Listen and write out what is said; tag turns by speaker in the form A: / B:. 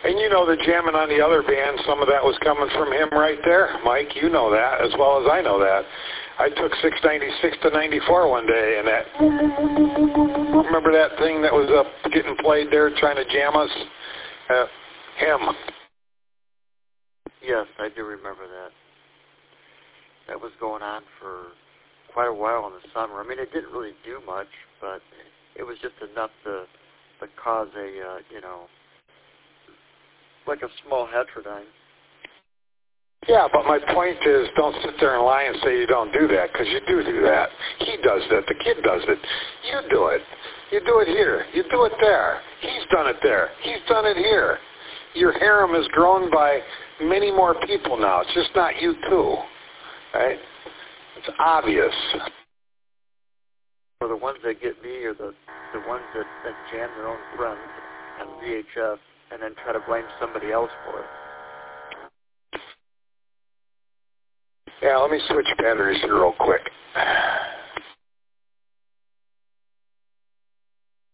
A: And you know the jamming on the other band, some of that was coming from him right there. Mike, you know that as well as I know that. I took 696 to 94 one day, and that, remember that thing that was up getting played there trying to jam us? Him.
B: Yes, I do remember that. That was going on for quite a while in the summer. I mean, it didn't really do much, but it was just enough to cause a, like a small heterodyne.
A: Yeah, but my point is, don't sit there and lie and say you don't do that, because you do that. He does that. The kid does it. You do it. You do it here. You do it there. He's done it there. He's done it here. Your harem has grown by many more people now. It's just not you two, right? It's obvious.
B: Or the ones that get me are the ones that jam their own friends on VHS and then try to blame somebody else for it.
A: Yeah, let me switch batteries here real quick.